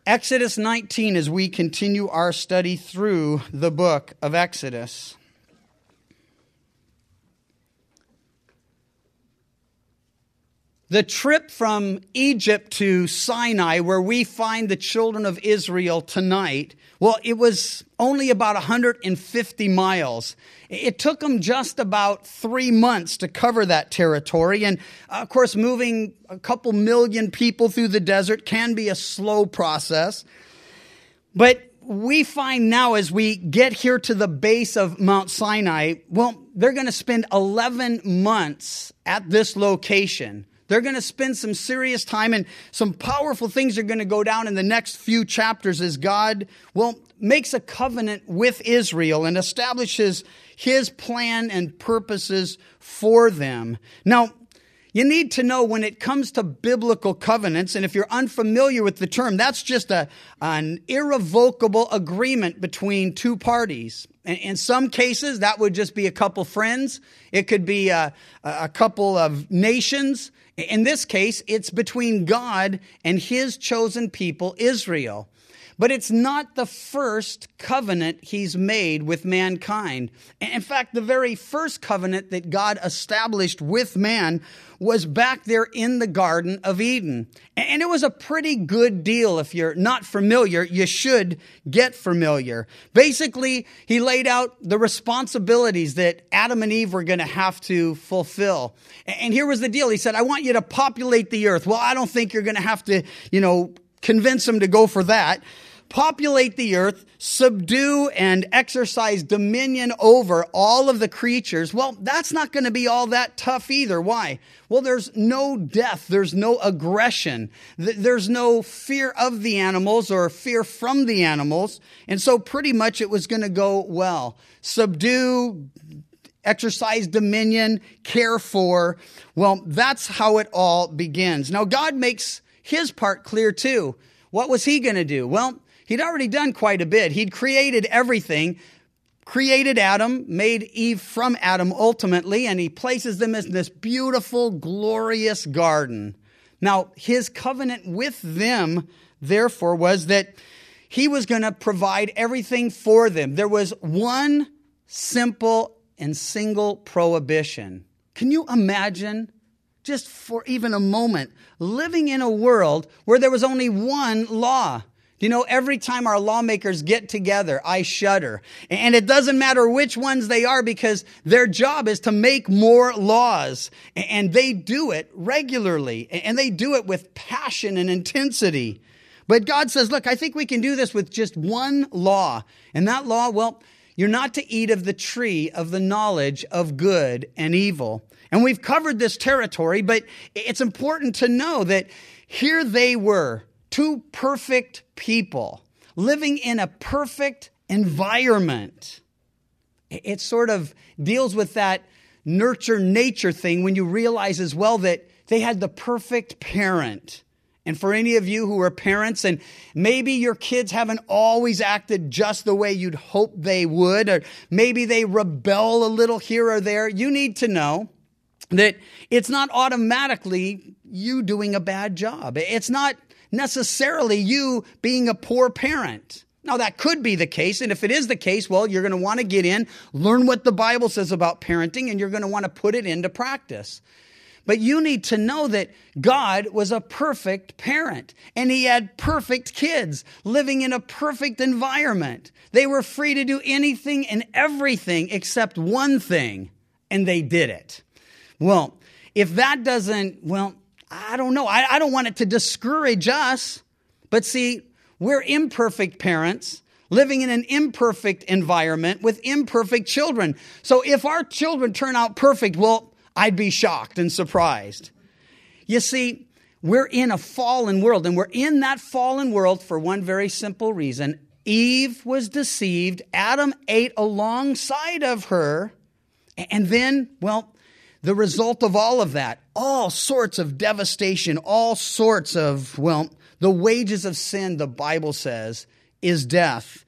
Exodus 19 as we continue our study through the book of Exodus. The trip from Egypt to Sinai, where we find the children of Israel tonight, well, it was only about 150 miles. It took them just about 3 months to cover that territory. And, of course, moving a couple million people through the desert can be a slow process. But we find now as we get here to the base of Mount Sinai, well, they're going to spend 11 months at this location. They're going to spend some serious time, and some powerful things are going to go down in the next few chapters as God, well, makes a covenant with Israel and establishes his plan and purposes for them. Now, you need to know when it comes to biblical covenants, and if you're unfamiliar with the term, that's just an irrevocable agreement between two parties. In some cases, that would just be a couple friends. It could be a couple of nations. In this case, it's between God and his chosen people, Israel. But it's not the first covenant he's made with mankind. In fact, the very first covenant that God established with man was back there in the Garden of Eden. And it was a pretty good deal. If you're not familiar, you should get familiar. Basically, he laid out the responsibilities that Adam and Eve were going to have to fulfill. And here was the deal. He said, I want you to populate the earth. Well, I don't think you're going to have to, convince them to go for that. Populate the earth, subdue and exercise dominion over all of the creatures. Well, that's not going to be all that tough either. Why? Well, there's no death. There's no aggression. There's no fear of the animals or fear from the animals. And so pretty much it was going to go well. Subdue, exercise dominion, care for. Well, that's how it all begins. Now, God makes his part clear too. What was he going to do? Well, he'd already done quite a bit. He'd created everything, created Adam, made Eve from Adam ultimately, and he places them in this beautiful, glorious garden. Now, his covenant with them, therefore, was that he was going to provide everything for them. There was one simple and single prohibition. Can you imagine, just for even a moment, living in a world where there was only one law? Every time our lawmakers get together, I shudder. And it doesn't matter which ones they are because their job is to make more laws. And they do it regularly. And they do it with passion and intensity. But God says, look, I think we can do this with just one law. And that law, well, you're not to eat of the tree of the knowledge of good and evil. And we've covered this territory, but it's important to know that here they were, two perfect people living in a perfect environment. It sort of deals with that nurture nature thing when you realize as well that they had the perfect parent. And for any of you who are parents and maybe your kids haven't always acted just the way you'd hope they would, or maybe they rebel a little here or there, you need to know that it's not automatically you doing a bad job. It's not necessarily you being a poor parent. Now, that could be the case. And if it is the case, well, you're going to want to get in, learn what the Bible says about parenting, and you're going to want to put it into practice. But you need to know that God was a perfect parent, and he had perfect kids living in a perfect environment. They were free to do anything and everything except one thing, and they did it. Well, if that doesn't, I don't know. I don't want it to discourage us. But see, we're imperfect parents living in an imperfect environment with imperfect children. So if our children turn out perfect, well, I'd be shocked and surprised. You see, we're in a fallen world, and we're in that fallen world for one very simple reason. Eve was deceived. Adam ate alongside of her. And then, the result of all of that, all sorts of devastation, all sorts of, the wages of sin, the Bible says, is death.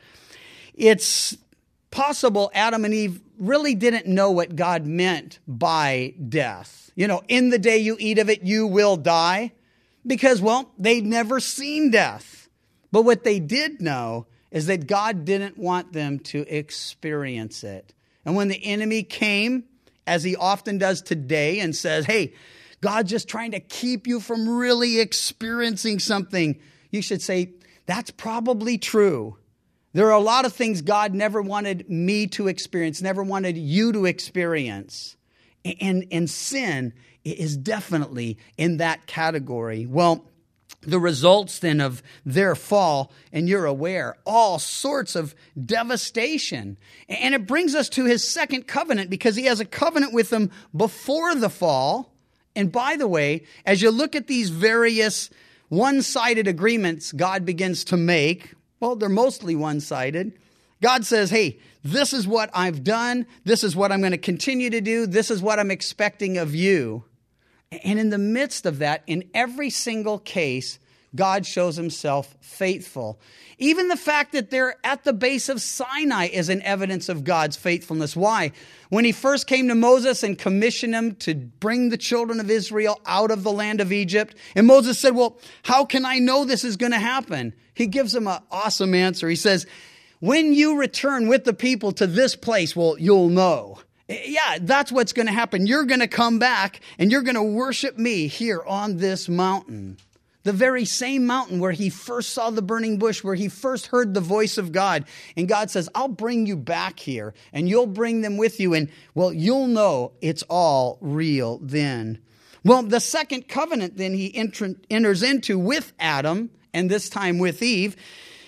It's possible Adam and Eve really didn't know what God meant by death. In the day you eat of it, you will die. Because, they'd never seen death. But what they did know is that God didn't want them to experience it. And when the enemy came, as he often does today, and says, hey, God's just trying to keep you from really experiencing something, you should say, that's probably true. There are a lot of things God never wanted me to experience, never wanted you to experience. And sin is definitely in that category. Well, the results then of their fall, and you're aware, all sorts of devastation. And it brings us to his second covenant, because he has a covenant with them before the fall. And by the way, as you look at these various one-sided agreements God begins to make, well, they're mostly one-sided. God says, hey, this is what I've done. This is what I'm going to continue to do. This is what I'm expecting of you. And in the midst of that, in every single case, God shows himself faithful. Even the fact that they're at the base of Sinai is an evidence of God's faithfulness. Why? When he first came to Moses and commissioned him to bring the children of Israel out of the land of Egypt, and Moses said, well, how can I know this is going to happen? He gives him an awesome answer. He says, when you return with the people to this place, well, you'll know. Yeah, that's what's going to happen. You're going to come back and you're going to worship me here on this mountain. The very same mountain where he first saw the burning bush, where he first heard the voice of God. And God says, I'll bring you back here and you'll bring them with you. And well, you'll know it's all real then. Well, the second covenant then he enters into with Adam, and this time with Eve.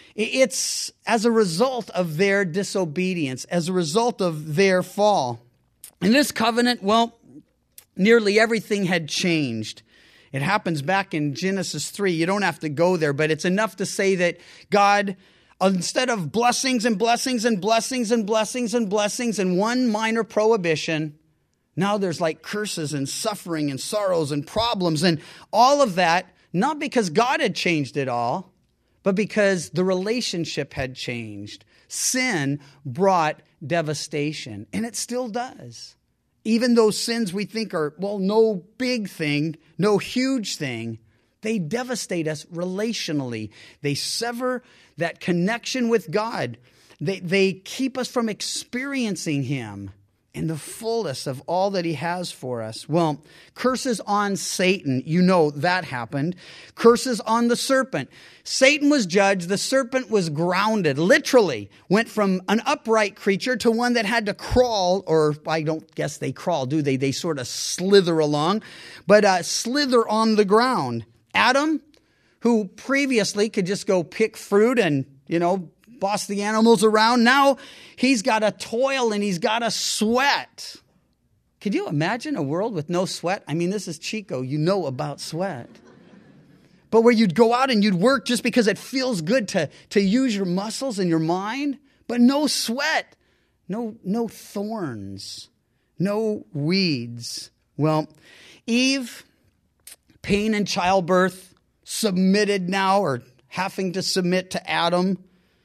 It's as a result of their disobedience, as a result of their fall. In this covenant, well, nearly everything had changed. It happens back in Genesis 3. You don't have to go there, but it's enough to say that God, instead of blessings and blessings and blessings and blessings and blessings and one minor prohibition, now there's like curses and suffering and sorrows and problems and all of that, not because God had changed it all, but because the relationship had changed. Sin brought devastation, and it still does. Even those sins we think are, well, no big thing, no huge thing, they devastate us relationally. They sever that connection with God. They keep us from experiencing him in the fullness of all that he has for us. Well, curses on Satan, you know that happened. Curses on the serpent. Satan was judged, the serpent was grounded, literally went from an upright creature to one that had to crawl, or I don't guess they crawl, do they? They sort of slither along, but slither on the ground. Adam, who previously could just go pick fruit and, boss the animals around. Now he's got to toil and he's got to sweat. Could you imagine a world with no sweat? I mean, this is Chico. You know about sweat. But where you'd go out and you'd work just because it feels good to use your muscles and your mind. But no sweat. No thorns. No weeds. Well, Eve, pain in childbirth, submitted now or having to submit to Adam.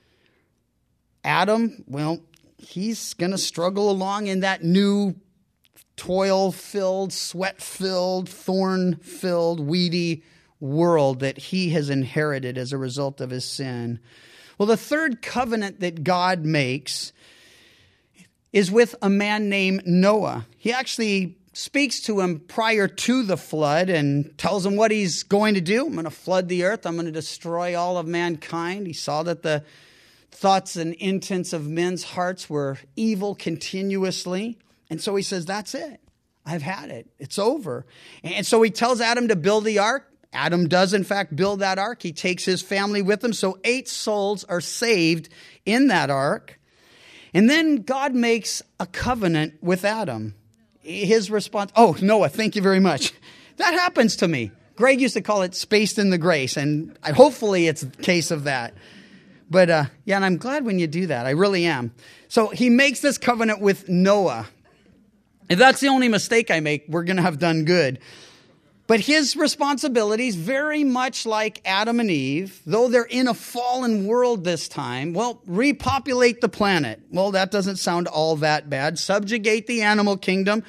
Adam, well, he's going to struggle along in that new toil-filled, sweat-filled, thorn-filled, weedy world that he has inherited as a result of his sin. Well, the third covenant that God makes is with a man named Noah. He actually speaks to him prior to the flood and tells him what he's going to do. I'm going to flood the earth. I'm going to destroy all of mankind. He saw that the thoughts and intents of men's hearts were evil continuously. And so he says, that's it. I've had it. It's over. And so he tells Adam to build the ark. Adam does, in fact, build that ark. He takes his family with him. So 8 souls are saved in that ark. And then God makes a covenant with Adam. His response, Noah, thank you very much. That happens to me. Greg used to call it spaced in the grace. And hopefully it's a case of that. But and I'm glad when you do that. I really am. So he makes this covenant with Noah. If that's the only mistake I make, we're going to have done good. But his responsibilities, very much like Adam and Eve, though they're in a fallen world this time, well, repopulate the planet. Well, that doesn't sound all that bad. Subjugate the animal kingdom.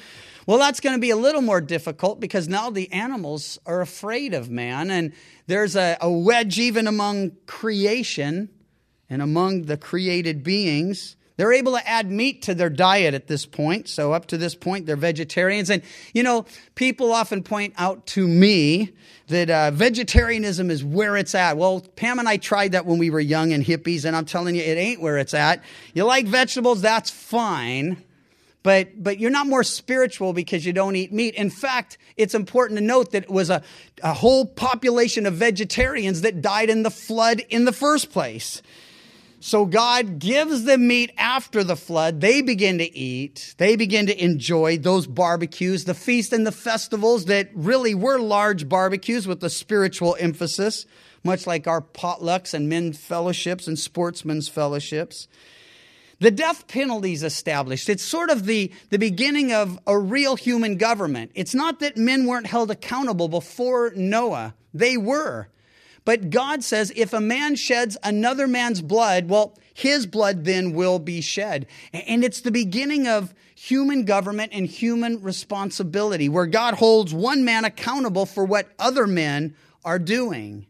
Well, that's going to be a little more difficult because now the animals are afraid of man, and there's a wedge even among creation and among the created beings. They're able to add meat to their diet at this point. So up to this point, they're vegetarians. And, people often point out to me that vegetarianism is where it's at. Well, Pam and I tried that when we were young and hippies, and I'm telling you, it ain't where it's at. You like vegetables, that's fine. But you're not more spiritual because you don't eat meat. In fact, it's important to note that it was a whole population of vegetarians that died in the flood in the first place. So God gives them meat after the flood. They begin to eat. They begin to enjoy those barbecues, the feast and the festivals that really were large barbecues with a spiritual emphasis, much like our potlucks and men's fellowships and sportsmen's fellowships. The death penalty is established. It's sort of the beginning of a real human government. It's not that men weren't held accountable before Noah. They were. But God says if a man sheds another man's blood, well, his blood then will be shed. And it's the beginning of human government and human responsibility, where God holds one man accountable for what other men are doing.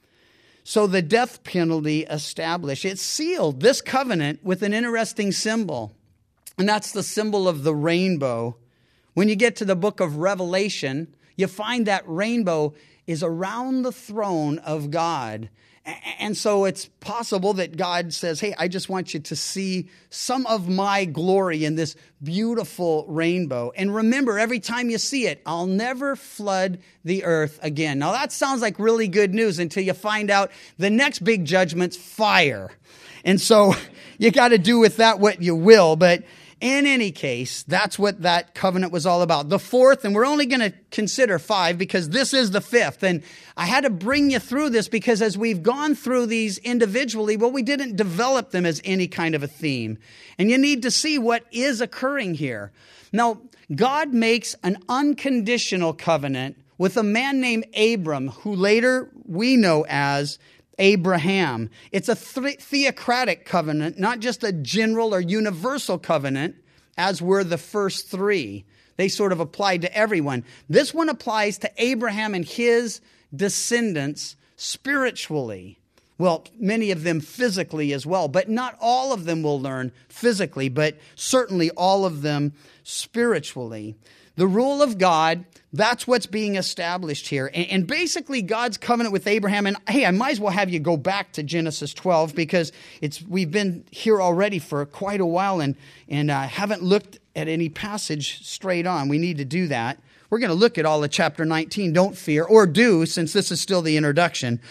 So the death penalty established. It sealed this covenant with an interesting symbol, and that's the symbol of the rainbow. When you get to the book of Revelation, you find that rainbow is around the throne of God. And so it's possible that God says, hey, I just want you to see some of my glory in this beautiful rainbow. And remember, every time you see it, I'll never flood the earth again. Now that sounds like really good news until you find out the next big judgment's fire. And so you got to do with that what you will. But in any case, that's what that covenant was all about. The fourth, and we're only going to consider 5 because this is the 5th. And I had to bring you through this because as we've gone through these individually, well, we didn't develop them as any kind of a theme. And you need to see what is occurring here. Now, God makes an unconditional covenant with a man named Abram, who later we know as Abraham. It's a theocratic covenant, not just a general or universal covenant, as were the first 3. They sort of applied to everyone. This one applies to Abraham and his descendants spiritually. Well, many of them physically as well, but not all of them will learn physically, but certainly all of them spiritually. The rule of God, that's what's being established here. And basically God's covenant with Abraham, and hey, I might as well have you go back to Genesis 12 because we've been here already for quite a while and haven't looked at any passage straight on. We need to do that. We're going to look at all of chapter 19, don't fear, or do, since this is still the introduction.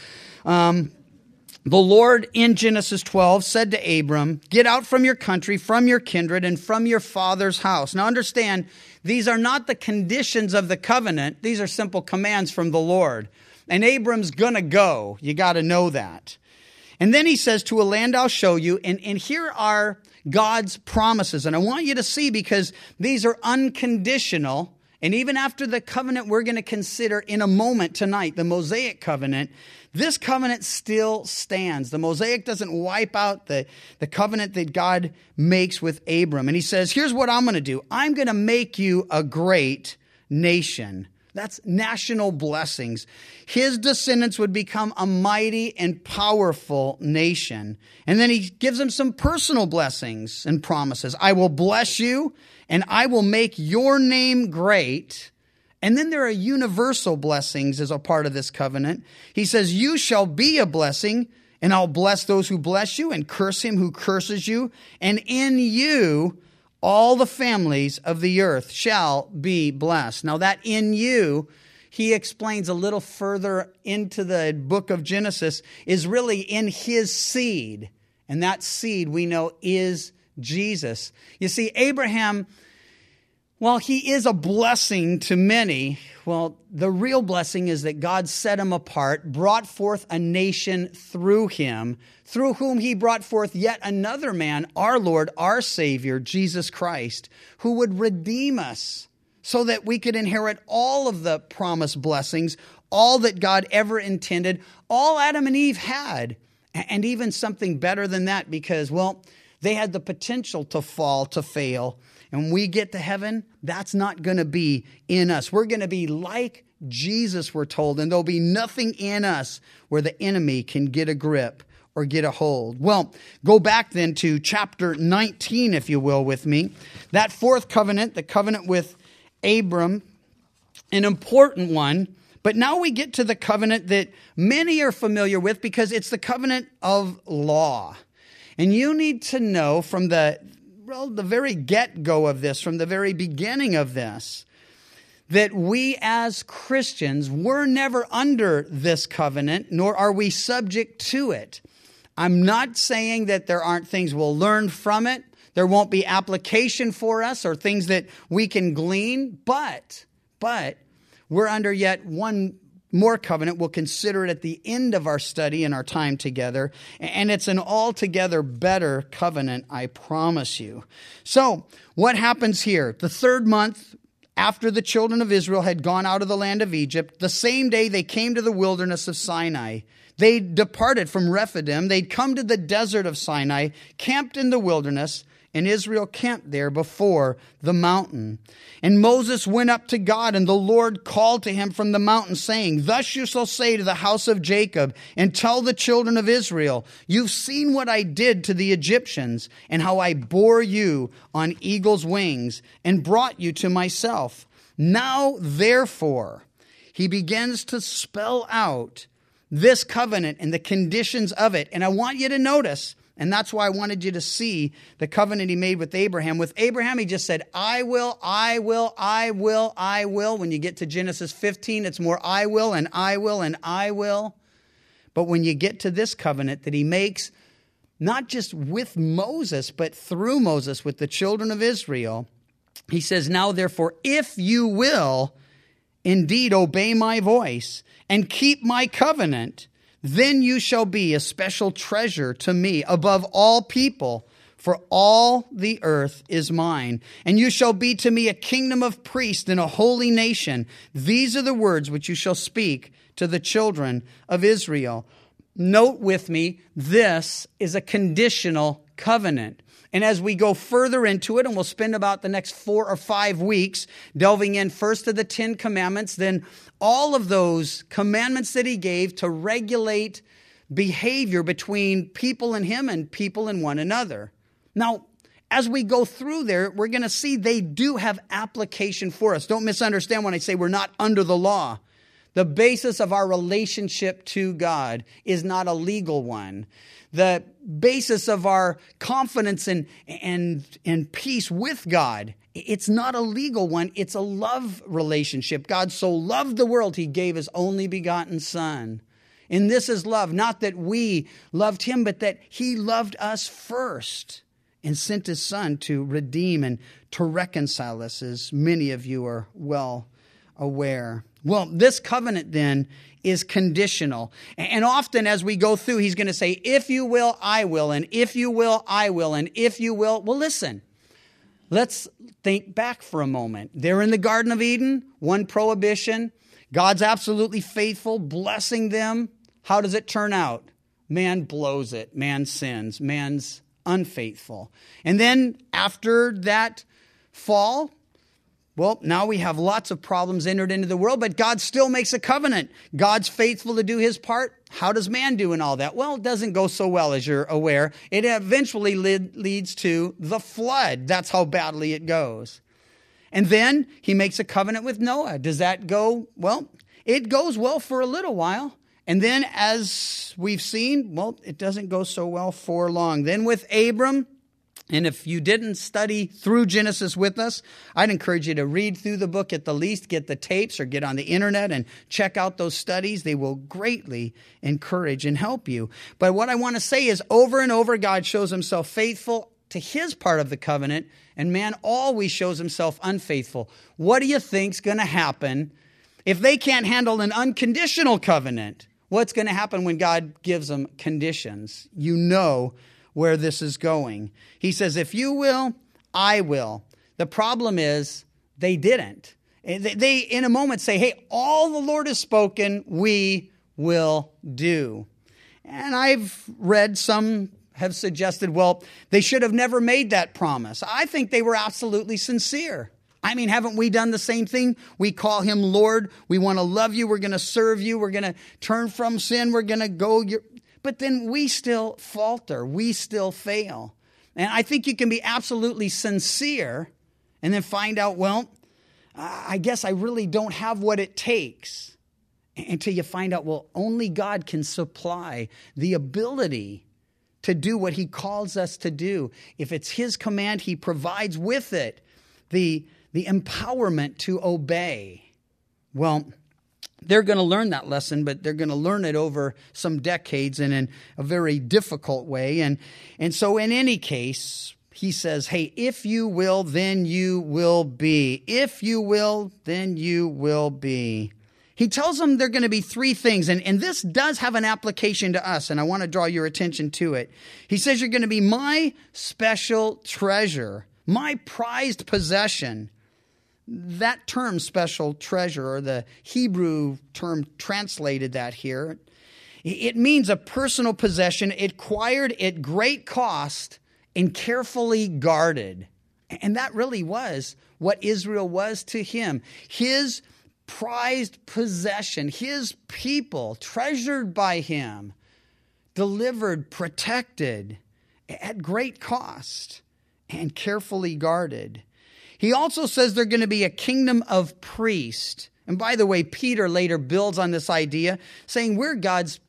The Lord in Genesis 12 said to Abram, get out from your country, from your kindred, and from your father's house. Now understand, these are not the conditions of the covenant. These are simple commands from the Lord. And Abram's going to go. You got to know that. And then he says, to a land I'll show you. And here are God's promises. And I want you to see because these are unconditional. And even after the covenant we're going to consider in a moment tonight, the Mosaic covenant, this covenant still stands. The Mosaic doesn't wipe out the covenant that God makes with Abram. And he says, here's what I'm going to do. I'm going to make you a great nation. That's national blessings. His descendants would become a mighty and powerful nation. And then he gives them some personal blessings and promises. I will bless you, and I will make your name great. And then there are universal blessings as a part of this covenant. He says, you shall be a blessing, and I'll bless those who bless you, and curse him who curses you. And in you, all the families of the earth shall be blessed. Now that in you, he explains a little further into the book of Genesis, is really in his seed. And that seed we know is Jesus. You see, Abraham, while he is a blessing to many, well, the real blessing is that God set him apart, brought forth a nation through him, through whom he brought forth yet another man, our Lord, our Savior, Jesus Christ, who would redeem us so that we could inherit all of the promised blessings, all that God ever intended, all Adam and Eve had, and even something better than that because, well, They had the potential to fall, to fail. And when we get to heaven, that's not going to be in us. We're going to be like Jesus, we're told, and there'll be nothing in us where the enemy can get a grip or get a hold. Well, go back then to chapter 19, if you will, with me. That fourth covenant, the covenant with Abram, an important one. But now we get to the covenant that many are familiar with because it's the covenant of law. And you need to know from the very get-go of this, from the very beginning of this, that we as Christians, we're never under this covenant, nor are we subject to it. I'm not saying that there aren't things we'll learn from it. There won't be application for us or things that we can glean, but we're under yet one more covenant. We'll consider it at the end of our study and our time together. And it's an altogether better covenant, I promise you. So what happens here? The third month after the children of Israel had gone out of the land of Egypt, the same day they came to the wilderness of Sinai. They departed from Rephidim. They'd come to the desert of Sinai, camped in the wilderness, and Israel camped there before the mountain. And Moses went up to God, and the Lord called to him from the mountain, saying, "Thus you shall say to the house of Jacob, and tell the children of Israel, you've seen what I did to the Egyptians, and how I bore you on eagle's wings, and brought you to myself. Now, therefore," he begins to spell out this covenant and the conditions of it. And I want you to notice, and that's why I wanted you to see the covenant he made with Abraham. With Abraham, he just said, I will, I will, I will, I will. When you get to Genesis 15, it's more I will and I will and I will. But when you get to this covenant that he makes, not just with Moses, but through Moses with the children of Israel, he says, now therefore, if you will indeed obey my voice and keep my covenant, then you shall be a special treasure to me above all people, for all the earth is mine. And you shall be to me a kingdom of priests and a holy nation. These are the words which you shall speak to the children of Israel. Note with me, this is a conditional covenant. And as we go further into it, and we'll spend about the next 4 or 5 weeks delving in first to the 10 commandments, then all of those commandments that he gave to regulate behavior between people and him and people and one another. Now, as we go through there, we're going to see they do have application for us. Don't misunderstand when I say we're not under the law. The basis of our relationship to God is not a legal one. The basis of our confidence and peace with God, it's not a legal one. It's a love relationship. God so loved the world, he gave his only begotten Son. And this is love, not that we loved him, but that he loved us first and sent his Son to redeem and to reconcile us, as many of you are well aware. Well, this covenant then is conditional. And often as we go through, he's going to say, if you will, I will, and if you will, I will, and if you will. Well, listen, let's think back for a moment. They're in the Garden of Eden, one prohibition. God's absolutely faithful, blessing them. How does it turn out? Man blows it. Man sins. Man's unfaithful. And then after that fall, well, now we have lots of problems entered into the world, but God still makes a covenant. God's faithful to do his part. How does man do in all that? Well, it doesn't go so well, as you're aware. It eventually leads to the flood. That's how badly it goes. And then he makes a covenant with Noah. Does that go well? It goes well for a little while. And then as we've seen, well, it doesn't go so well for long. Then with Abram, and if you didn't study through Genesis with us, I'd encourage you to read through the book at the least, get the tapes or get on the internet and check out those studies. They will greatly encourage and help you. But what I want to say is over and over, God shows himself faithful to his part of the covenant, and man always shows himself unfaithful. What do you think's going to happen if they can't handle an unconditional covenant? What's going to happen when God gives them conditions? You know where this is going. He says, if you will, I will. The problem is they didn't. They in a moment say, hey, all the Lord has spoken, we will do. And I've read some have suggested, well, they should have never made that promise. I think they were absolutely sincere. I mean, haven't we done the same thing? We call him Lord. We want to love you. We're going to serve you. We're going to turn from sin. We're going to go. But then we still falter. We still fail. And I think you can be absolutely sincere and then find out, well, I guess I really don't have what it takes. Until you find out, well, only God can supply the ability to do what he calls us to do. If it's his command, he provides with it the empowerment to obey. Well, they're going to learn that lesson, but they're going to learn it over some decades and in a very difficult way. And so in any case, he says, hey, if you will, then you will be. If you will, then you will be. He tells them there are going to be three things, and this does have an application to us, and I want to draw your attention to it. He says you're going to be my special treasure, my prized possession. That term, special treasure, or the Hebrew term translated that here, it means a personal possession acquired at great cost and carefully guarded. And that really was what Israel was to him. His prized possession, his people, treasured by him, delivered, protected at great cost and carefully guarded. He also says they're going to be a kingdom of priests. And by the way, Peter later builds on this idea, saying we're God's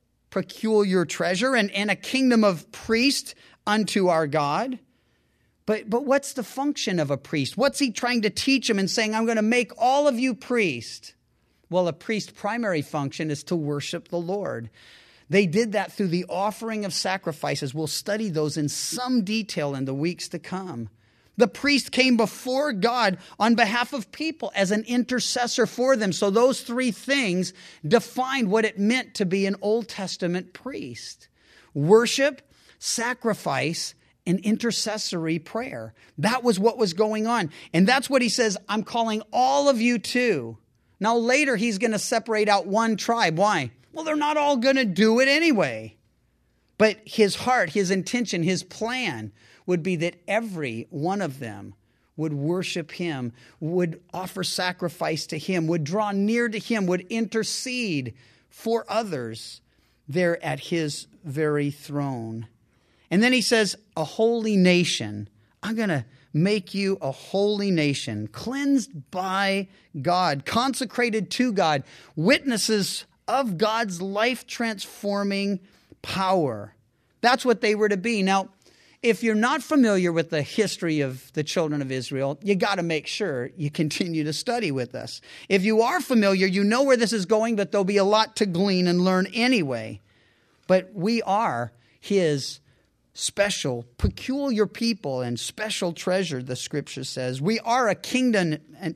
peculiar treasure and a kingdom of priests unto our God. But what's the function of a priest? What's he trying to teach him and saying, I'm going to make all of you priests? Well, a priest's primary function is to worship the Lord. They did that through the offering of sacrifices. We'll study those in some detail in the weeks to come. The priest came before God on behalf of people as an intercessor for them. So those three things defined what it meant to be an Old Testament priest. Worship, sacrifice, and intercessory prayer. That was what was going on. And that's what he says, I'm calling all of you to. Now later he's going to separate out one tribe. Why? Well, they're not all going to do it anyway. But his heart, his intention, his plan would be that every one of them would worship him, would offer sacrifice to him, would draw near to him, would intercede for others there at his very throne. And then he says, a holy nation. I'm going to make you a holy nation, cleansed by God, consecrated to God, witnesses of God's life-transforming power. That's what they were to be. Now, if you're not familiar with the history of the children of Israel, you got to make sure you continue to study with us. If you are familiar, you know where this is going, but there'll be a lot to glean and learn anyway. But we are his special, peculiar people and special treasure, the scripture says. We are a kingdom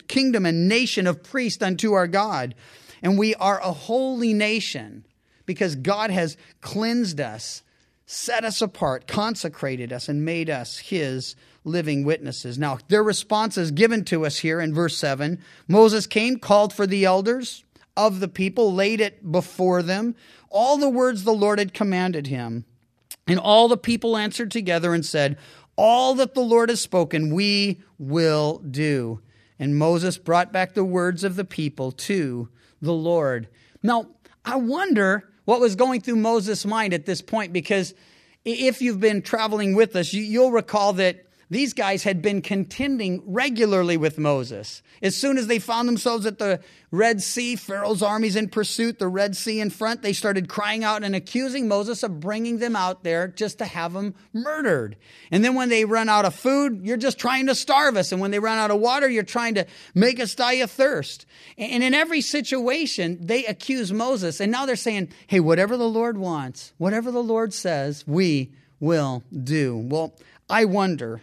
and nation of priests unto our God. And we are a holy nation because God has cleansed us, set us apart, consecrated us, and made us his living witnesses. Now, their response is given to us here in verse 7. Moses came, called for the elders of the people, laid it before them, all the words the Lord had commanded him. And all the people answered together and said, all that the Lord has spoken, we will do. And Moses brought back the words of the people to the Lord. Now, I wonder what was going through Moses' mind at this point, because if you've been traveling with us, you'll recall that these guys had been contending regularly with Moses. As soon as they found themselves at the Red Sea, Pharaoh's armies in pursuit, the Red Sea in front, they started crying out and accusing Moses of bringing them out there just to have them murdered. And then when they run out of food, you're just trying to starve us. And when they run out of water, you're trying to make us die of thirst. And in every situation, they accuse Moses. And now they're saying, hey, whatever the Lord wants, whatever the Lord says, we will do. Well, I wonder.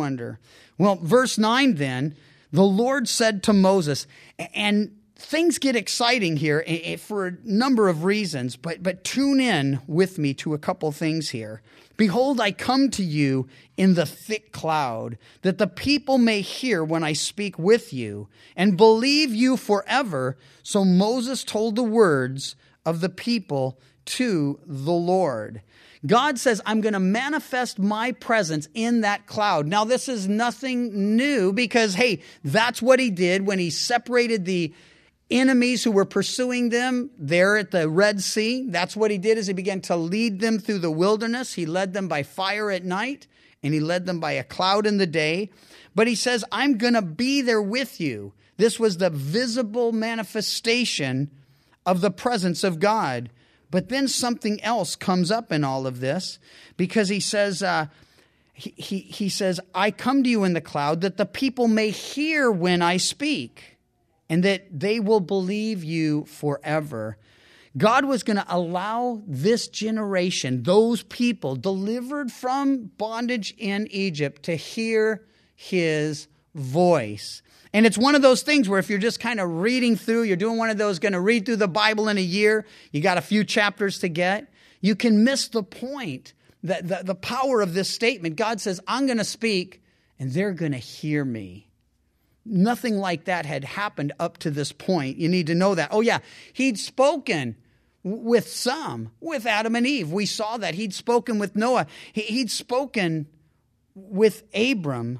Well, verse 9 then, the Lord said to Moses, and things get exciting here for a number of reasons, but tune in with me to a couple things here. Behold, I come to you in the thick cloud, that the people may hear when I speak with you, and believe you forever. So Moses told the words of the people to the Lord. God says, I'm going to manifest my presence in that cloud. Now, this is nothing new because, hey, that's what he did when he separated the enemies who were pursuing them there at the Red Sea. That's what he did, is he began to lead them through the wilderness. He led them by fire at night, and he led them by a cloud in the day. But he says, I'm going to be there with you. This was the visible manifestation of the presence of God. But then something else comes up in all of this, because he says, he says, I come to you in the cloud that the people may hear when I speak, and that they will believe you forever. God was going to allow this generation, those people delivered from bondage in Egypt, to hear his voice. And it's one of those things where if you're just kind of reading through, you're doing one of those, going to read through the Bible in a year, you got a few chapters to get, you can miss the point, the power of this statement. God says, I'm going to speak, and they're going to hear me. Nothing like that had happened up to this point. You need to know that. Oh yeah, he'd spoken with Adam and Eve. We saw that. He'd spoken with Noah. He'd spoken with Abram.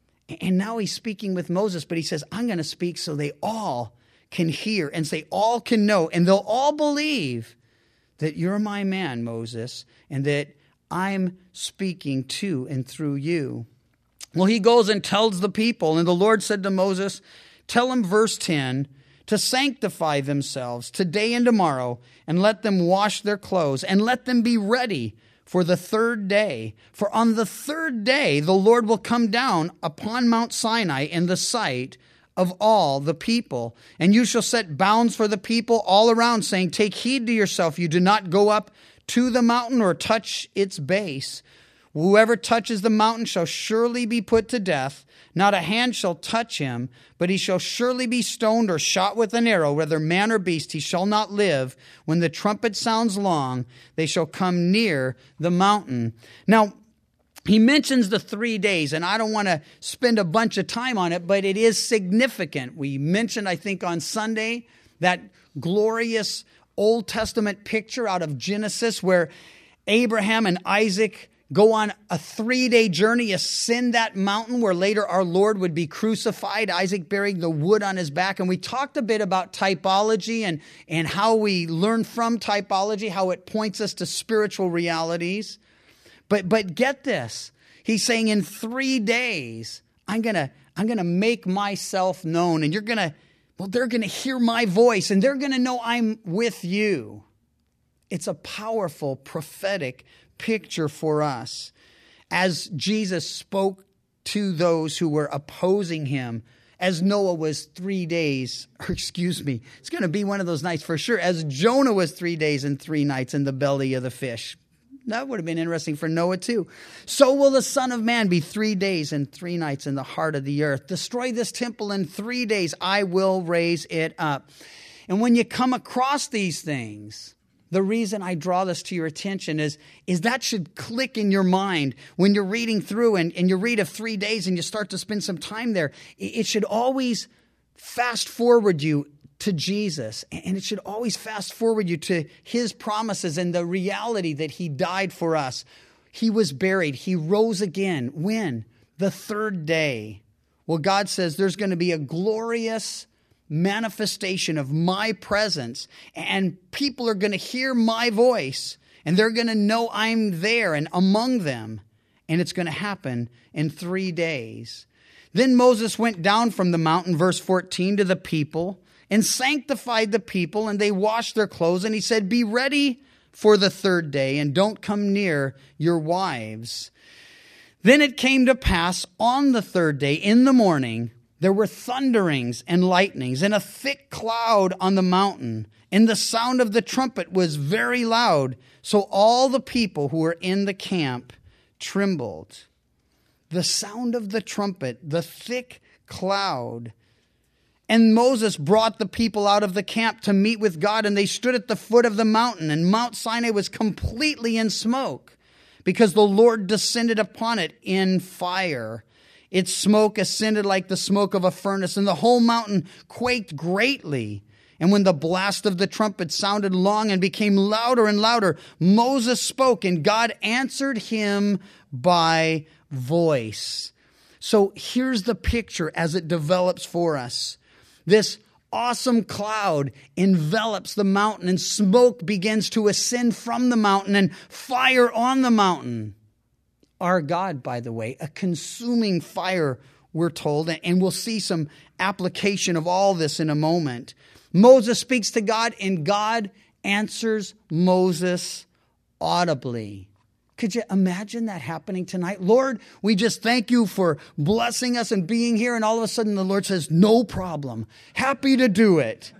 And now he's speaking with Moses, but he says, I'm going to speak so they all can hear and they all can know, and they'll all believe that you're my man, Moses, and that I'm speaking to and through you. Well, he goes and tells the people, and the Lord said to Moses, tell them, verse 10, to sanctify themselves today and tomorrow, and let them wash their clothes, and let them be ready for the third day. For on the third day, the Lord will come down upon Mount Sinai in the sight of all the people. And you shall set bounds for the people all around, saying, take heed to yourself. You do not go up to the mountain or touch its base. Whoever touches the mountain shall surely be put to death. Not a hand shall touch him, but he shall surely be stoned or shot with an arrow, whether man or beast, he shall not live. When the trumpet sounds long, they shall come near the mountain. Now, he mentions the 3 days, and I don't want to spend a bunch of time on it, but it is significant. We mentioned, I think, on Sunday, that glorious Old Testament picture out of Genesis where Abraham and Isaac go on a 3-day journey, ascend that mountain where later our Lord would be crucified, Isaac bearing the wood on his back. And we talked a bit about typology and how we learn from typology, how it points us to spiritual realities. But get this. He's saying in 3 days, I'm gonna make myself known, and they're gonna hear my voice, and they're gonna know I'm with you. It's a powerful prophetic picture for us. As Jesus spoke to those who were opposing him, as Noah was 3 days, it's going to be one of those nights for sure, as Jonah was 3 days and 3 nights in the belly of the fish. That would have been interesting for Noah too. So will the Son of Man be 3 days and 3 nights in the heart of the earth. Destroy this temple in 3 days, I will raise it up. And when you come across these things, the reason I draw this to your attention is that should click in your mind when you're reading through and you read of 3 days and you start to spend some time there. It should always fast forward you to Jesus, and it should always fast forward you to his promises and the reality that he died for us. He was buried. He rose again. When? The third day. Well, God says there's going to be a glorious manifestation of my presence, and people are going to hear my voice, and they're going to know I'm there and among them, and it's going to happen in 3 days. Then Moses went down from the mountain, verse 14, to the people and sanctified the people, and they washed their clothes, and he said, be ready for the third day, and don't come near your wives. Then it came to pass on the third day in the morning, there were thunderings and lightnings and a thick cloud on the mountain, and the sound of the trumpet was very loud. So all the people who were in the camp trembled. The sound of the trumpet, the thick cloud. And Moses brought the people out of the camp to meet with God, and they stood at the foot of the mountain, and Mount Sinai was completely in smoke, because the Lord descended upon it in fire. Its smoke ascended like the smoke of a furnace, and the whole mountain quaked greatly. And when the blast of the trumpet sounded long and became louder and louder, Moses spoke, and God answered him by voice. So here's the picture as it develops for us. This awesome cloud envelops the mountain, and smoke begins to ascend from the mountain, and fire on the mountain. Our God, by the way, a consuming fire, we're told, and we'll see some application of all this in a moment. Moses speaks to God, and God answers Moses audibly. Could you imagine that happening tonight? Lord, we just thank you for blessing us and being here. And all of a sudden the Lord says, no problem. Happy to do it.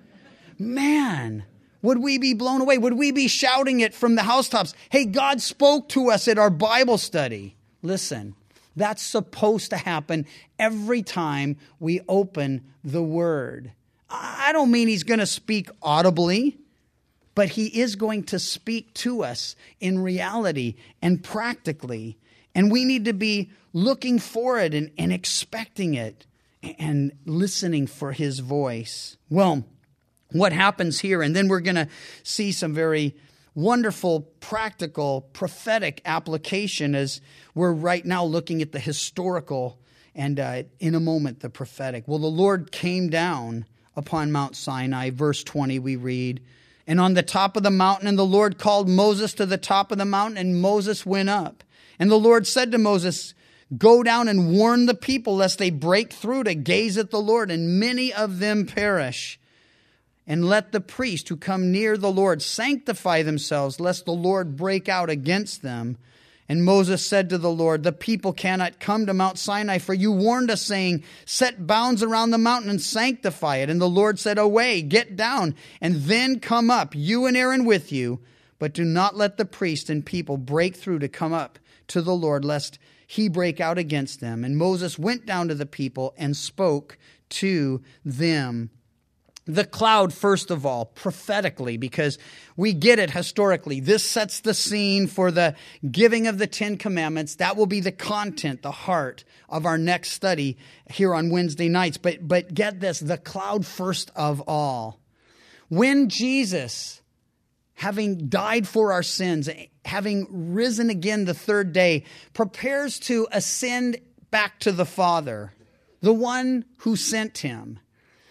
Man, would we be blown away? Would we be shouting it from the housetops? Hey, God spoke to us at our Bible study. Listen, that's supposed to happen every time we open the Word. I don't mean he's going to speak audibly, but he is going to speak to us in reality and practically. And we need to be looking for it and expecting it and listening for his voice. Well, what happens here? And then we're going to see some very wonderful, practical, prophetic application as we're right now looking at the historical and in a moment the prophetic. Well, the Lord came down upon Mount Sinai. Verse 20 we read, and on the top of the mountain, and the Lord called Moses to the top of the mountain, and Moses went up. And the Lord said to Moses, go down and warn the people lest they break through to gaze at the Lord, and many of them perish. And let the priests who come near the Lord sanctify themselves, lest the Lord break out against them. And Moses said to the Lord, the people cannot come to Mount Sinai, for you warned us, saying, set bounds around the mountain and sanctify it. And the Lord said, away, get down, and then come up, you and Aaron with you. But do not let the priest and people break through to come up to the Lord, lest he break out against them. And Moses went down to the people and spoke to them. The cloud, first of all, prophetically, because we get it historically. This sets the scene for the giving of the Ten Commandments. That will be the content, the heart of our next study here on Wednesday nights. But get this, the cloud first of all. When Jesus, having died for our sins, having risen again the third day, prepares to ascend back to the Father, the one who sent him,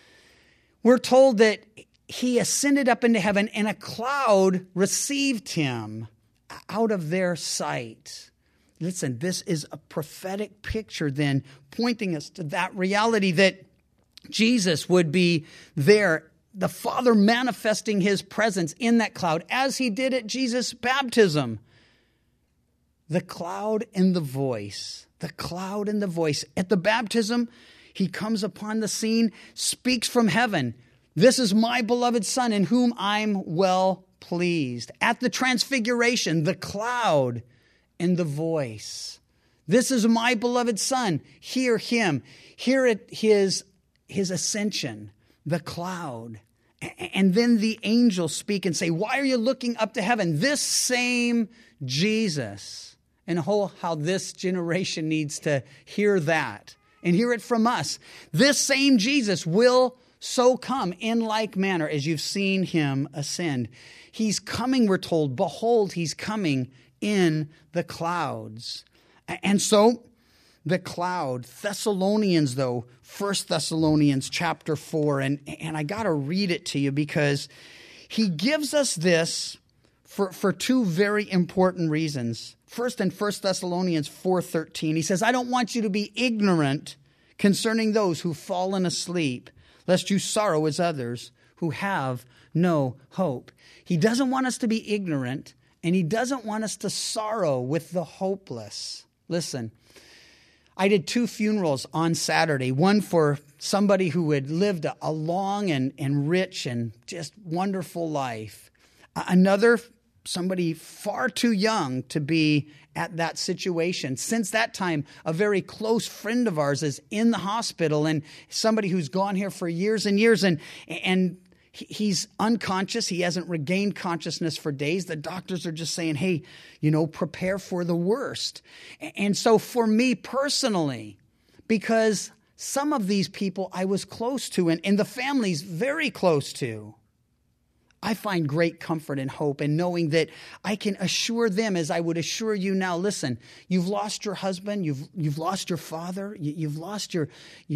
we're told that he ascended up into heaven and a cloud received him out of their sight. Listen, this is a prophetic picture then pointing us to that reality that Jesus would be there, the Father manifesting his presence in that cloud as he did at Jesus' baptism. The cloud and the voice, the cloud and the voice. At the baptism, he comes upon the scene, speaks from heaven. This is my beloved Son in whom I'm well pleased. At the transfiguration, the cloud and the voice. This is my beloved Son. Hear him. Hear it, his ascension, the cloud. And then the angels speak and say, why are you looking up to heaven? This same Jesus. And how this generation needs to hear that. And hear it from us. This same Jesus will so come in like manner as you've seen him ascend. He's coming, we're told. Behold, he's coming in the clouds. And so the cloud, Thessalonians though, 1 Thessalonians chapter 4, and I got to read it to you because he gives us this for two very important reasons. First, in 1 Thessalonians 4:13, he says, I don't want you to be ignorant concerning those who've fallen asleep, lest you sorrow as others who have no hope. He doesn't want us to be ignorant, and he doesn't want us to sorrow with the hopeless. Listen, I did 2 funerals on Saturday, one for somebody who had lived a long and rich and just wonderful life. Another, somebody far too young to be at that situation. Since that time, a very close friend of ours is in the hospital, and somebody who's gone here for years and years, and he's unconscious. He hasn't regained consciousness for days. The doctors are just saying, hey, prepare for the worst. And so for me personally, because some of these people I was close to, and the family's very close to, I find great comfort and hope in knowing that I can assure them as I would assure you now. Listen, you've lost your husband, you've lost your father, you've lost your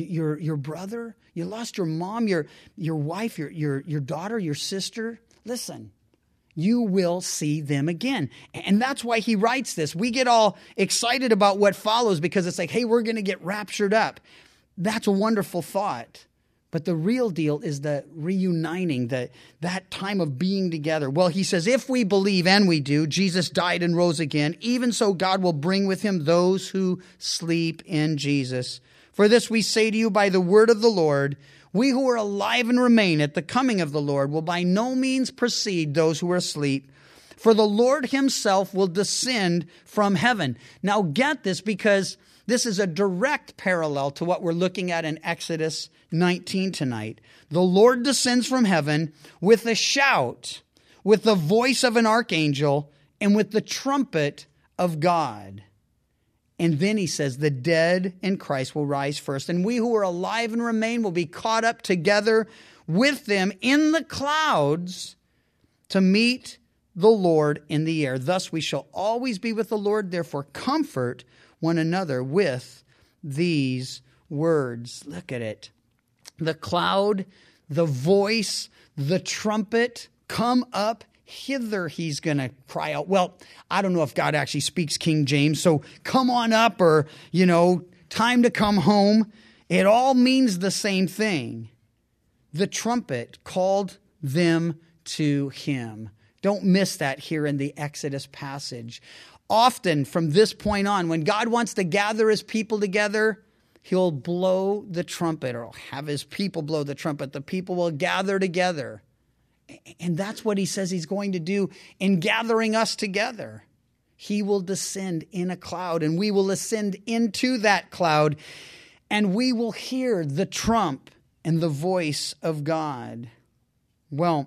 brother, you lost your mom, your wife, your daughter, your sister. Listen, you will see them again. And that's why he writes this. We get all excited about what follows because it's like, hey, we're going to get raptured up. That's a wonderful thought. But the real deal is the reuniting, that time of being together. Well, he says, if we believe, and we do, Jesus died and rose again, even so God will bring with him those who sleep in Jesus. For this we say to you by the word of the Lord, we who are alive and remain at the coming of the Lord will by no means precede those who are asleep. For the Lord himself will descend from heaven. Now get this, because this is a direct parallel to what we're looking at in Exodus 19 tonight. The Lord descends from heaven with a shout, with the voice of an archangel, and with the trumpet of God. And then he says, the dead in Christ will rise first, and we who are alive and remain will be caught up together with them in the clouds to meet the Lord in the air. Thus we shall always be with the Lord. Therefore comfort one another with these words. Look at it. The cloud, the voice, the trumpet, come up hither, he's going to cry out. Well, I don't know if God actually speaks King James, so come on up, or, time to come home. It all means the same thing. The trumpet called them to him. Don't miss that here in the Exodus passage. Often from this point on, when God wants to gather his people together, he'll blow the trumpet, or have his people blow the trumpet. The people will gather together. And that's what he says he's going to do in gathering us together. He will descend in a cloud, and we will ascend into that cloud, and we will hear the trump and the voice of God. Well,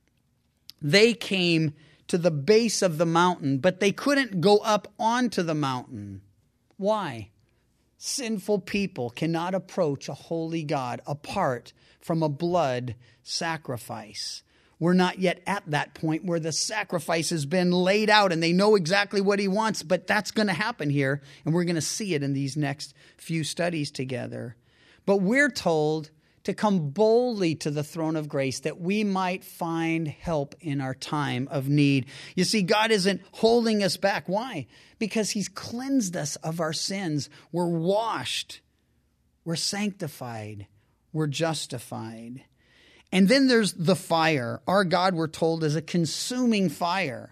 they came to the base of the mountain, but they couldn't go up onto the mountain. Why? Sinful people cannot approach a holy God apart from a blood sacrifice. We're not yet at that point where the sacrifice has been laid out and they know exactly what he wants, but that's going to happen here, and we're going to see it in these next few studies together. But we're told to come boldly to the throne of grace that we might find help in our time of need. You see, God isn't holding us back. Why? Because he's cleansed us of our sins. We're washed. We're sanctified. We're justified. And then there's the fire. Our God, we're told, is a consuming fire.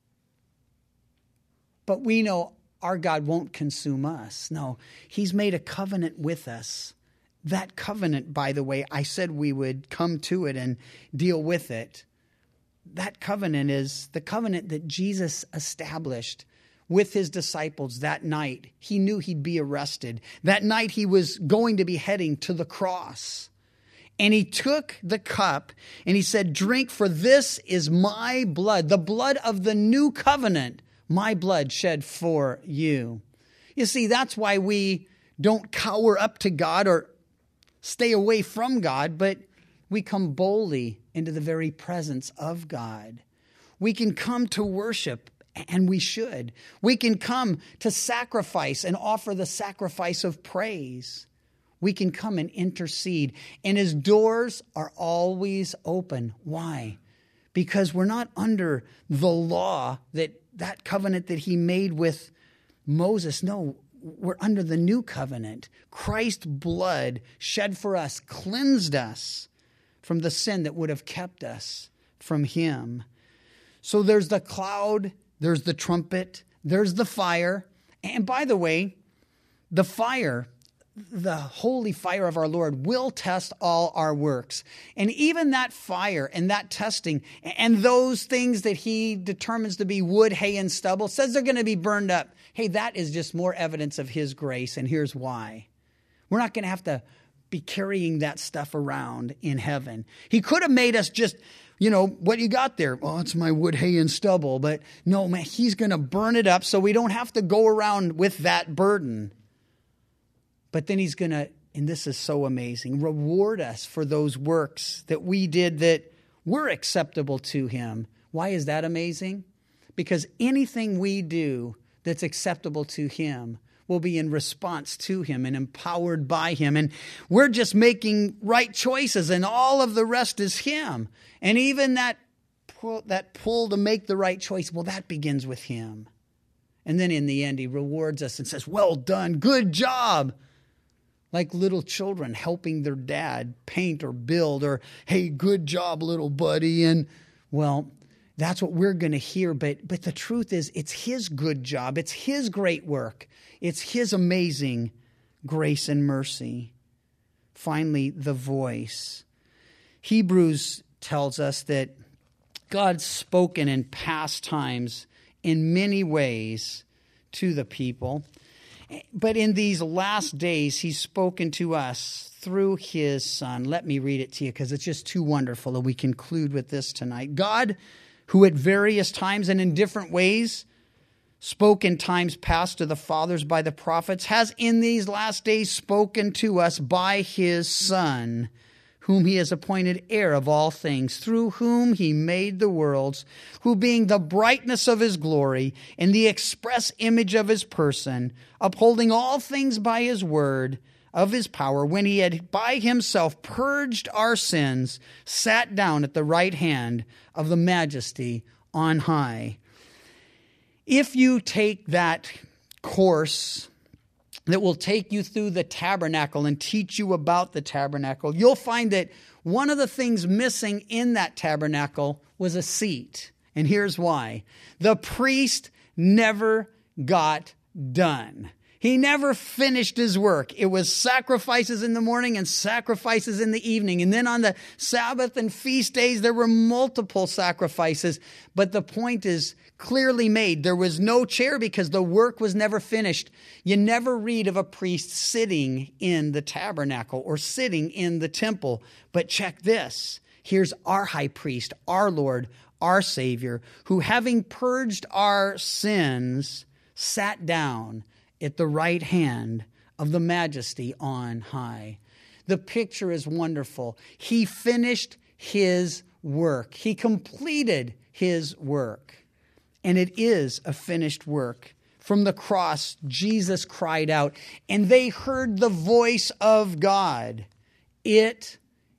But we know our God won't consume us. No, he's made a covenant with us. That covenant, by the way, I said we would come to it and deal with it. That covenant is the covenant that Jesus established with his disciples that night. He knew he'd be arrested. That night he was going to be heading to the cross. And he took the cup and he said, drink, for this is my blood, the blood of the new covenant, my blood shed for you. You see, that's why we don't cower up to God or stay away from God, but we come boldly into the very presence of God. We can come to worship, and we should. We can come to sacrifice and offer the sacrifice of praise. We can come and intercede, and his doors are always open. Why? Because we're not under the law, that covenant that he made with Moses. No, we're under the new covenant. Christ's blood shed for us, cleansed us from the sin that would have kept us from him. So there's the cloud, there's the trumpet, there's the fire. And by the way, the fire, the holy fire of our Lord, will test all our works. And even that fire and that testing and those things that he determines to be wood, hay, and stubble, says they're going to be burned up. Hey, that is just more evidence of his grace, and here's why. We're not going to have to be carrying that stuff around in heaven. He could have made us just, what you got there? Well, it's my wood, hay, and stubble. But no, man, he's going to burn it up so we don't have to go around with that burden. But then he's going to, and this is so amazing, reward us for those works that we did that We're acceptable to him. Why is that amazing? Because anything we do that's acceptable to him will be in response to him and empowered by him. And we're just making right choices, and all of the rest is him. And even that pull to make the right choice, well, that begins with him. And then in the end, he rewards us and says, well done, good job. Like little children helping their dad paint or build, or, hey, good job, little buddy. And, well, that's what we're going to hear. But the truth is, it's his good job. It's his great work. It's his amazing grace and mercy. Finally, the voice. Hebrews tells us that God's spoken in past times in many ways to the people. But in these last days, he's spoken to us through his Son. Let me read it to you because it's just too wonderful, and we conclude with this tonight. God, who at various times and in different ways spoke in times past to the fathers by the prophets, has in these last days spoken to us by his Son, whom he has appointed heir of all things, through whom he made the worlds, who being the brightness of his glory and the express image of his person, upholding all things by his word of his power, when he had by himself purged our sins, sat down at the right hand of the majesty on high. If you take that course that will take you through the tabernacle and teach you about the tabernacle, you'll find that one of the things missing in that tabernacle was a seat. And here's why. The priest never got done. He never finished his work. It was sacrifices in the morning and sacrifices in the evening. And then on the Sabbath and feast days, there were multiple sacrifices. But the point is clearly made. There was no chair because the work was never finished. You never read of a priest sitting in the tabernacle or sitting in the temple. But check this. Here's our high priest, our Lord, our Savior, who having purged our sins, sat down at the right hand of the majesty on high. The picture is wonderful. He finished his work. He completed his work. And it is a finished work. From the cross, Jesus cried out, and they heard the voice of God. It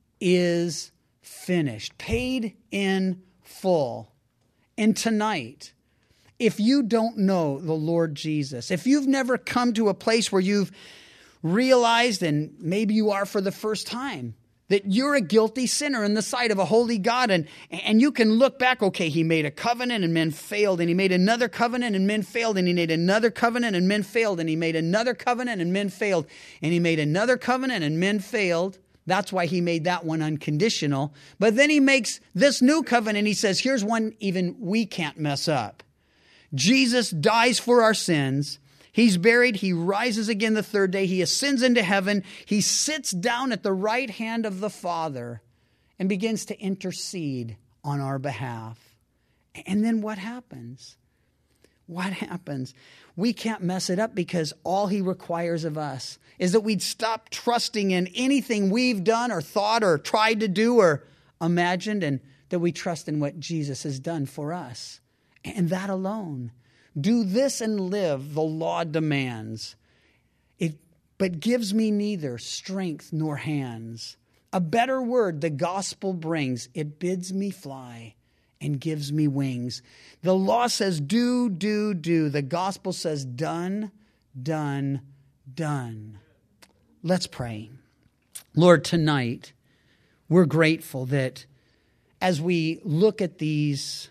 is finished, paid in full. And tonight, if you don't know the Lord Jesus, if you've never come to a place where you've realized, and maybe you are for the first time, that you're a guilty sinner in the sight of a holy God, and you can look back, okay, he made a covenant and men failed, and he made another covenant and men failed, and he made another covenant and men failed, and he made another covenant and men failed, and he made another covenant and men failed. That's why he made that one unconditional. But then he makes this new covenant. He says, here's one even we can't mess up. Jesus dies for our sins. He's buried. He rises again the third day. He ascends into heaven. He sits down at the right hand of the Father and begins to intercede on our behalf. And then what happens? What happens? We can't mess it up because all he requires of us is that we'd stop trusting in anything we've done or thought or tried to do or imagined, and that we trust in what Jesus has done for us. And that alone. Do this and live, the law demands. It but gives me neither strength nor hands. A better word the gospel brings. It bids me fly and gives me wings. The law says do, do, do. The gospel says done, done, done. Let's pray. Lord, tonight we're grateful that as we look at these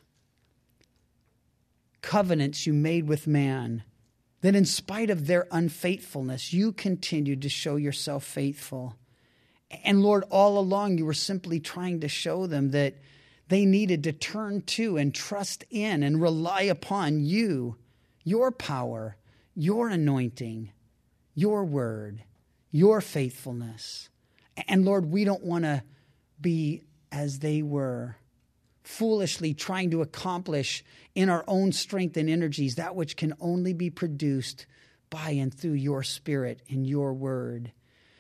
covenants you made with man, that in spite of their unfaithfulness, you continued to show yourself faithful. And Lord, all along you were simply trying to show them that they needed to turn to and trust in and rely upon you, your power, your anointing, your word, your faithfulness. And Lord, we don't want to be as they were, foolishly trying to accomplish in our own strength and energies that which can only be produced by and through your Spirit and your word.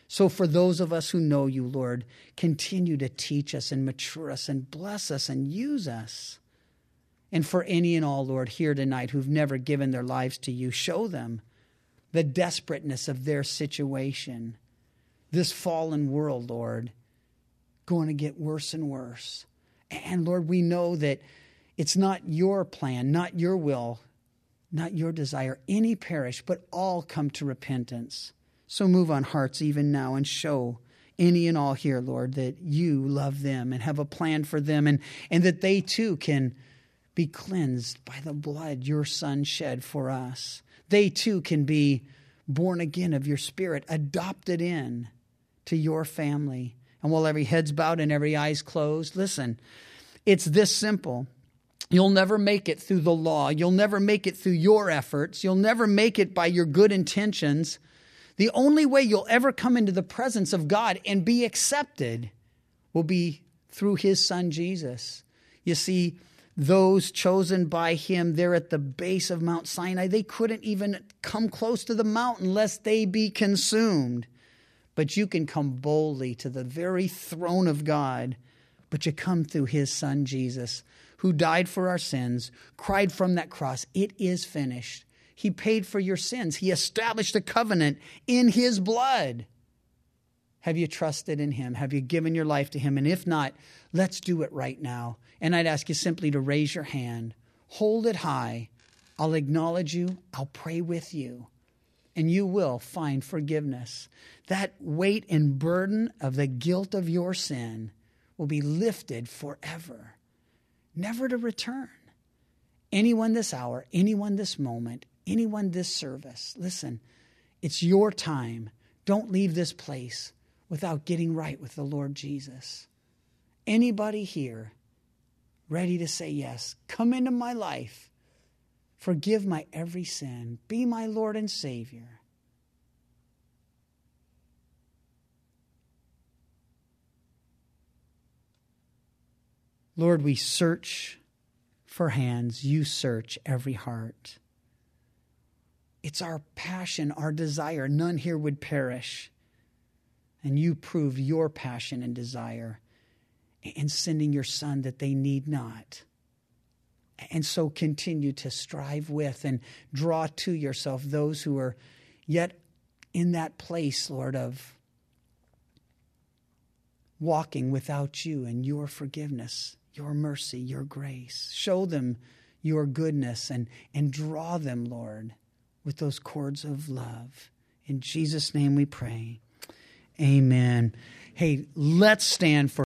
So for those of us who know you, Lord, continue to teach us and mature us and bless us and use us. And for any and all, Lord, here tonight who've never given their lives to you, show them the desperateness of their situation. This fallen world, Lord, going to get worse and worse. And Lord, we know that it's not your plan, not your will, not your desire. Any perish, but all come to repentance. So move on hearts even now and show any and all here, Lord, that you love them and have a plan for them, and that they too can be cleansed by the blood your Son shed for us. They too can be born again of your Spirit, adopted in to your family. And while every head's bowed and every eye's closed, listen, it's this simple. You'll never make it through the law. You'll never make it through your efforts. You'll never make it by your good intentions. The only way you'll ever come into the presence of God and be accepted will be through his Son, Jesus. You see, those chosen by him there at the base of Mount Sinai, they couldn't even come close to the mountain lest they be consumed. But you can come boldly to the very throne of God. But you come through his Son, Jesus, who died for our sins, cried from that cross, "It is finished." He paid for your sins. He established a covenant in his blood. Have you trusted in him? Have you given your life to him? And if not, let's do it right now. And I'd ask you simply to raise your hand. Hold it high. I'll acknowledge you. I'll pray with you. And you will find forgiveness. That weight and burden of the guilt of your sin will be lifted forever, never to return. Anyone this hour, anyone this moment, anyone this service, listen, it's your time. Don't leave this place without getting right with the Lord Jesus. Anybody here ready to say yes, come into my life, forgive my every sin, be my Lord and Savior. Lord, we search for hands. You search every heart. It's our passion, our desire. None here would perish. And you proved your passion and desire in sending your Son that they need not. And so continue to strive with and draw to yourself those who are yet in that place, Lord, of walking without you and your forgiveness, your mercy, your grace. Show them your goodness and draw them, Lord, with those cords of love. In Jesus' name we pray. Amen. Hey, let's stand for